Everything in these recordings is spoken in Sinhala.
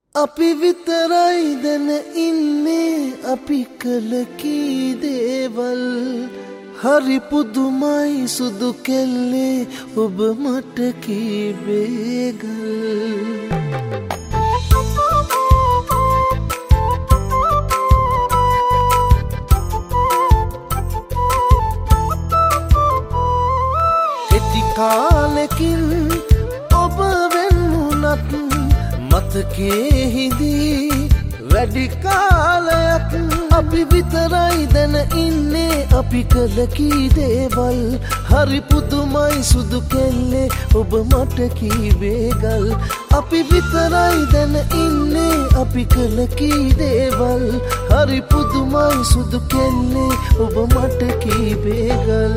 අපි විතරයි දැන ඉන්නේ අපි කළ කී දේවල් හරි පුදුමයි සුදු කෙල්ලේ ඔබ මට කීබේගල් කෙටි කාලෙකින් ඔබ වෙන්නුනත් මතකේ හිදී වැඩි කාලයක් අපි විතරයි දැන ඉන්නේ අපි කළ කී දේවල් හරි පුදුමයි සුදු කෙල්ලේ ඔබ මට කීබේගල් අපි විතරයි දැන ඉන්නේ අපි කළ කී දේවල් හරි පුදුමයි සුදු කෙල්ලේ ඔබ මට කීබේගල්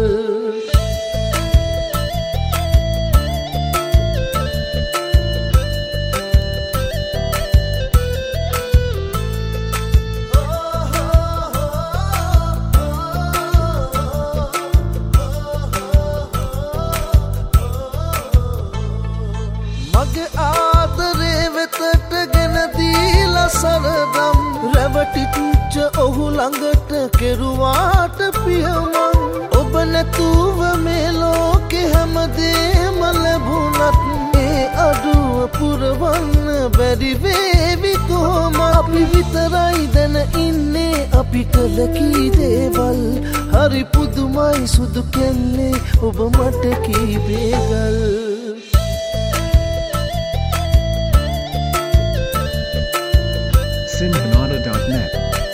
මගේ ආදරේ වෙතට ගෙන දීලා සරදම් රැවටිච්ච ඔහු ළඟට කෙරුවාට පියමන් ඔබ නැතුව මේ ලෝකේ හැමදේම ලැබුණත් ඒ අඩුව පුරවන්න බැරි වේවි කොහොම අපි විතරයි දැන ඉන්නේ අපි කළ කී දේවල් හරි පුදුමයි සුදු කෙල්ලේ ඔබ මට කීබේගල් Sinbanana.net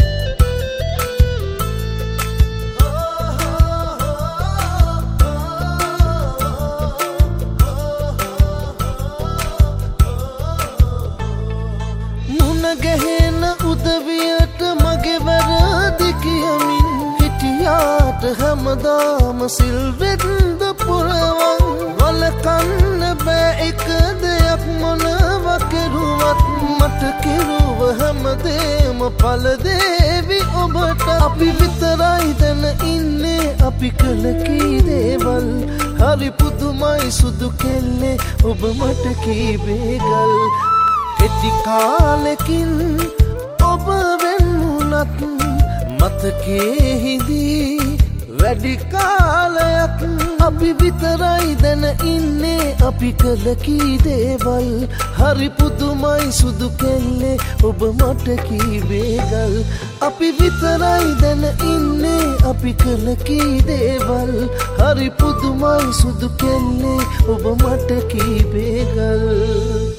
මුණ ගැහෙන උදවියට මගේ වැරදි කියමින් හිටියාට හැමදාම සිල් වෙද්ද පුරවන් වලකන්න බෑ එක දෙයක් මොනවා කෙරුවත් මට කෙරුව හැමදේම පල දේවි ඔබට අපි විතරයි දැන ඉන්නේ අපි කළ කී දේවල් හරි පුදුමයි සුදු කෙල්ලේ ඔබ මට කීබේගල් කෙටි කාලෙකින් ඔබ වෙන්නුනත් මතකේ හිදී වැඩි කාලයක් අපි විතරයි දැන ඉන්නේ අපි කළ කී දේවල් හරි පුදුමයි සුදු කෙල්ලේ ඔබ මට කීබේගල් අපි විතරයි දැන ඉන්නේ අපි කළ කී දේවල් හරි පුදුමයි සුදු කෙල්ලේ ඔබ මට කීබේගල්